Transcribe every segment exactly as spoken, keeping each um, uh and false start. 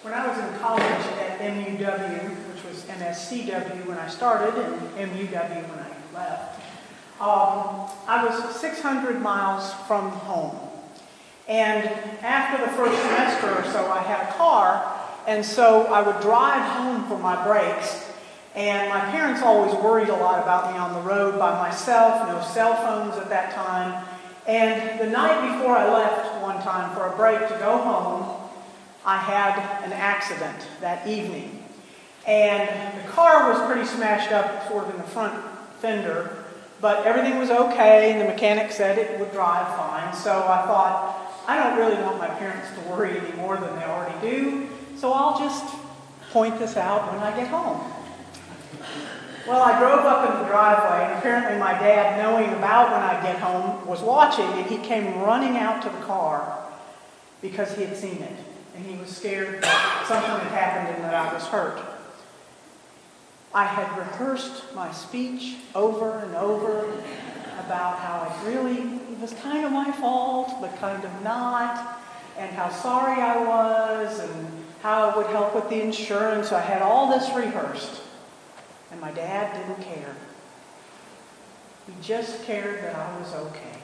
When I was in college at M U W, which was M S C W when I started and M U W when I left, um, I was six hundred miles from home. And after the first semester or so, I had a car, and so I would drive home for my breaks. And my parents always worried a lot about me on the road by myself, no cell phones at that time. And the night before I left one time for a break to go home, I had an accident that evening. And the car was pretty smashed up, sort of in the front fender, but everything was okay, and the mechanic said it would drive fine. So I thought, I don't really want my parents to worry any more than they already do, so I'll just point this out when I get home. Well, I drove up in the driveway, and apparently my dad, knowing about when I'd get home, was watching, and he came running out to the car because he had seen it. And he was scared that something had happened and that I was hurt. I had rehearsed my speech over and over about how it really, it was kind of my fault, but kind of not, and how sorry I was, and how it would help with the insurance. I had all this rehearsed. And my dad didn't care. He just cared that I was okay.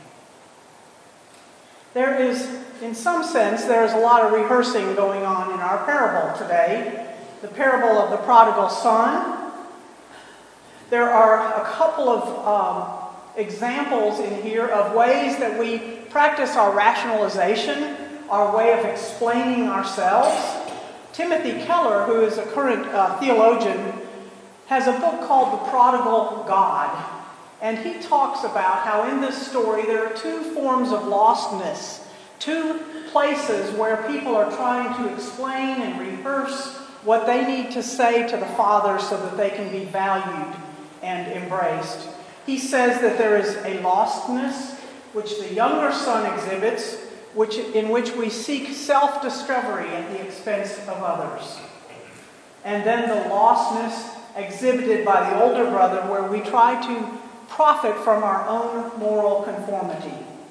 There is, in some sense, there is a lot of rehearsing going on in our parable today. The parable of the prodigal son. There are a couple of um, examples in here of ways that we practice our rationalization, our way of explaining ourselves. Timothy Keller, who is a current uh, theologian, has a book called The Prodigal God. And he talks about how in this story there are two forms of lostness, two places where people are trying to explain and rehearse what they need to say to the Father so that they can be valued and embraced. He says that there is a lostness which the younger son exhibits, which, in which we seek self-discovery at the expense of others. And then the lostness exhibited by the older brother, where we try to profit from our own moral conformity.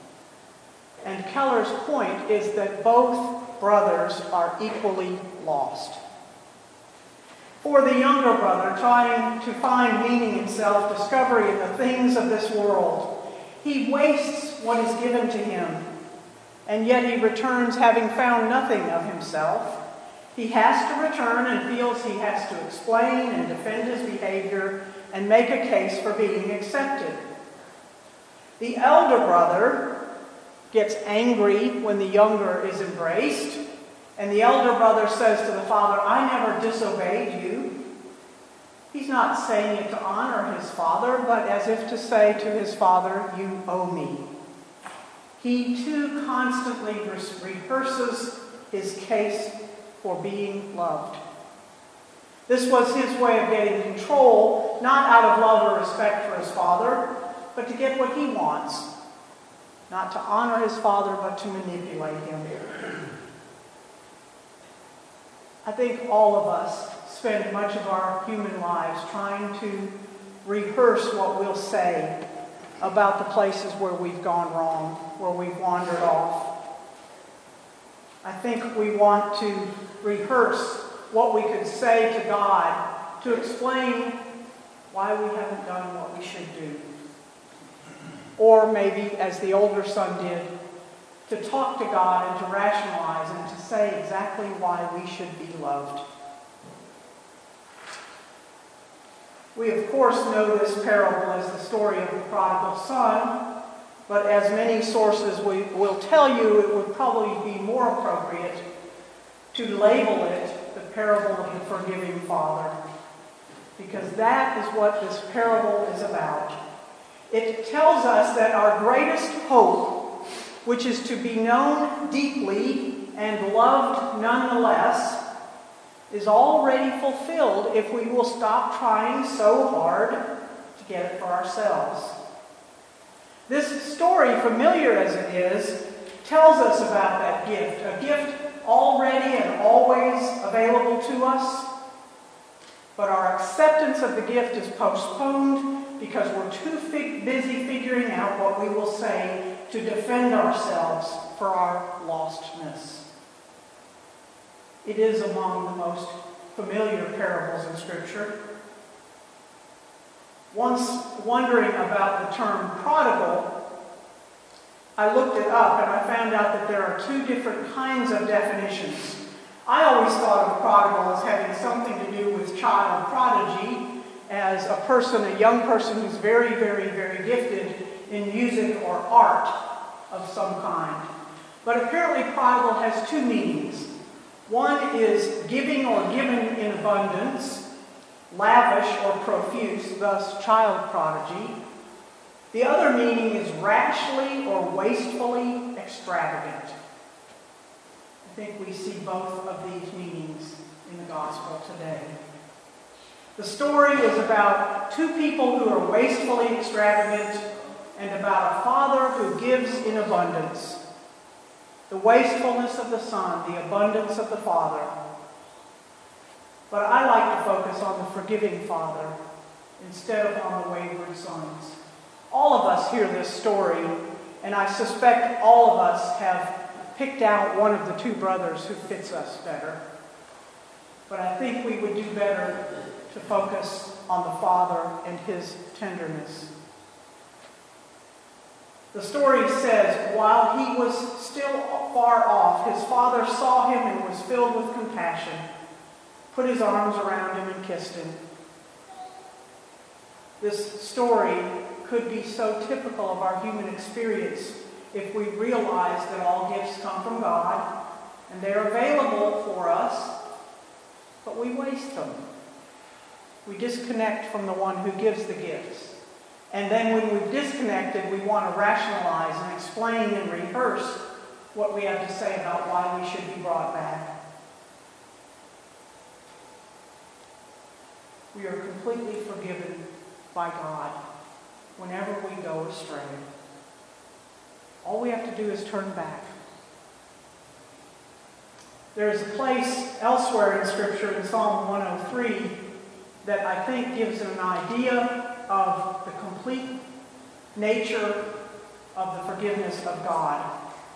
And Keller's point is that both brothers are equally lost. For the younger brother, trying to find meaning in self-discovery in the things of this world, he wastes what is given to him, and yet he returns having found nothing of himself. He has to return and feels he has to explain and defend his behavior and make a case for being accepted. The elder brother gets angry when the younger is embraced, and the elder brother says to the father, "I never disobeyed you." He's not saying it to honor his father, but as if to say to his father, "You owe me." He too constantly rehearses his case for being loved. This was his way of getting control, not out of love or respect for his father, but to get what he wants. Not to honor his father, but to manipulate him. I think all of us spend much of our human lives trying to rehearse what we'll say about the places where we've gone wrong, where we've wandered off. I think we want to rehearse what we could say to God to explain why we haven't done what we should do. Or maybe, as the older son did, to talk to God and to rationalize and to say exactly why we should be loved. We, of course, know this parable as the story of the prodigal son, but as many sources we will tell you, it would probably be more appropriate to label it the parable of the forgiving father, because that is what this parable is about. It tells us that our greatest hope, which is to be known deeply and loved nonetheless, is already fulfilled if we will stop trying so hard to get it for ourselves. This story, familiar as it is, tells us about that gift, a gift already and always available to us, but our acceptance of the gift is postponed because we're too fig- busy figuring out what we will say to defend ourselves for our lostness. It is among the most familiar parables in Scripture. Once wondering about the term prodigal, I looked it up and I found out that there are two different kinds of definitions. I always thought of prodigal as having something to do with child prodigy, as a person, a young person who's very, very, very gifted in music or art of some kind. But apparently prodigal has two meanings. One is giving or given in abundance, lavish or profuse, thus child prodigy. The other meaning is rashly or wastefully extravagant. I think we see both of these meanings in the gospel today. The story is about two people who are wastefully extravagant and about a father who gives in abundance. The wastefulness of the son, the abundance of the father. But I like to focus on the forgiving father instead of on the wayward sons. All of us hear this story, and I suspect all of us have picked out one of the two brothers who fits us better. But I think we would do better to focus on the father and his tenderness. The story says, while he was still far off, his father saw him and was filled with compassion, put his arms around him and kissed him. This story could be so typical of our human experience if we realize that all gifts come from God and they're available for us, but we waste them. We disconnect from the one who gives the gifts. And then when we've disconnected, we want to rationalize and explain and rehearse what we have to say about why we should be brought back. We are completely forgiven by God whenever we go astray. All we have to do is turn back. There is a place elsewhere in Scripture, in Psalm one oh three, that I think gives an idea of the complete nature of the forgiveness of God.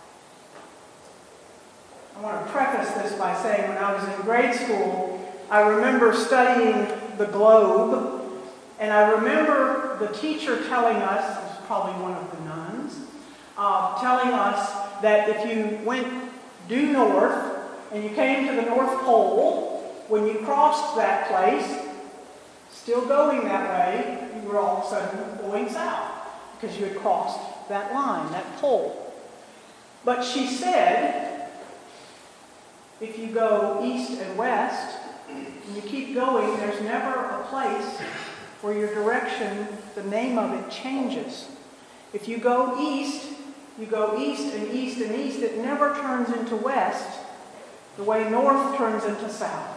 I want to preface this by saying when I was in grade school, I remember studying the globe, and I remember the teacher telling us, it was probably one of the nuns, uh, telling us that if you went due north and you came to the North Pole, when you crossed that place, still going that way, you were all of a sudden going south because you had crossed that line, that pole. But she said, if you go east and west, and you keep going, there's never a place where your direction, the name of it, changes. If you go east, you go east and east and east, it never turns into west the way north turns into south.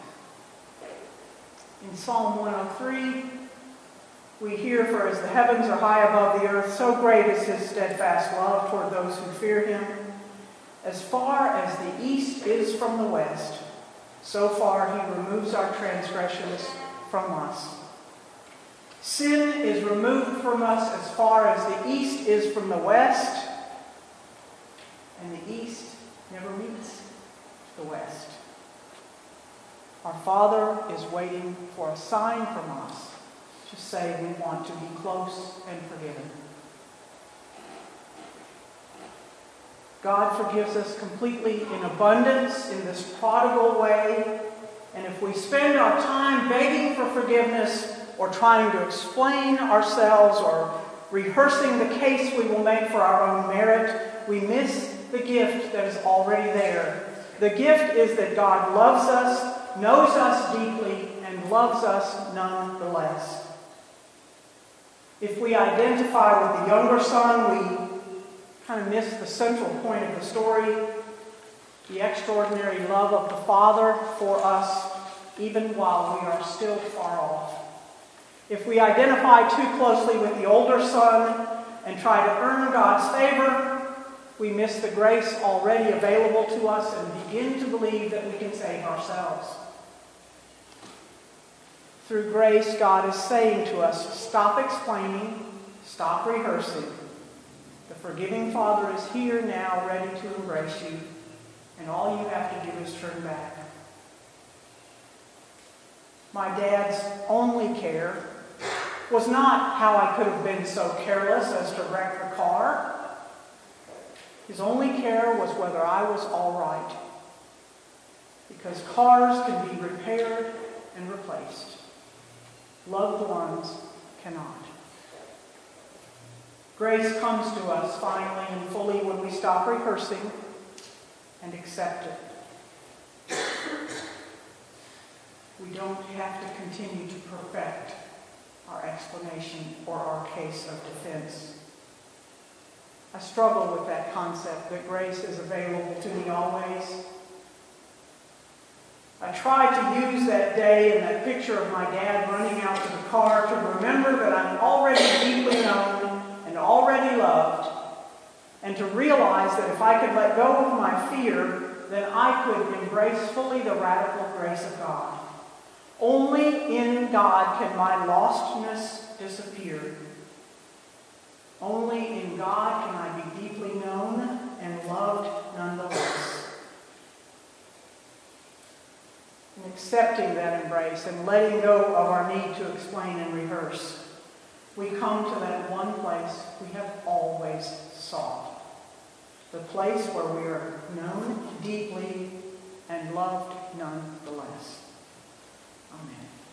In Psalm one oh three, we hear, for as the heavens are high above the earth, so great is his steadfast love toward those who fear him. As far as the east is from the west, so far he removes our transgressions from us. Sin is removed from us as far as the east is from the west, and the east never meets the west. Our Father is waiting for a sign from us to say we want to be close and forgiven. God forgives us completely in abundance in this prodigal way. And if we spend our time begging for forgiveness or trying to explain ourselves or rehearsing the case we will make for our own merit, we miss the gift that is already there. The gift is that God loves us, knows us deeply, and loves us nonetheless. If we identify with the younger son, we kind of miss the central point of the story, the extraordinary love of the Father for us, even while we are still far off. If we identify too closely with the older son and try to earn God's favor, we miss the grace already available to us and begin to believe that we can save ourselves. Through grace, God is saying to us, stop explaining, stop rehearsing. The forgiving Father is here now, ready to embrace you, and all you have to do is turn back. my dad's only care was not how I could have been so careless as to wreck the car. His only care was whether I was all right. Because cars can be repaired and replaced. Loved ones cannot. Grace comes to us finally and fully when we stop rehearsing and accept it. We don't have to continue to perfect our explanation or our case of defense. I struggle with that concept that grace is available to me always. I tried to use that day and that picture of my dad running out to the car to remember that I'm already deeply known and already loved, and to realize that if I could let go of my fear, then I could embrace fully the radical grace of God. Only in God can my lostness disappear. Only in God can I be deeply known and loved nonetheless. And accepting that embrace and letting go of our need to explain and rehearse, we come to that one place we have always sought. The place where we are known deeply and loved nonetheless. Amen.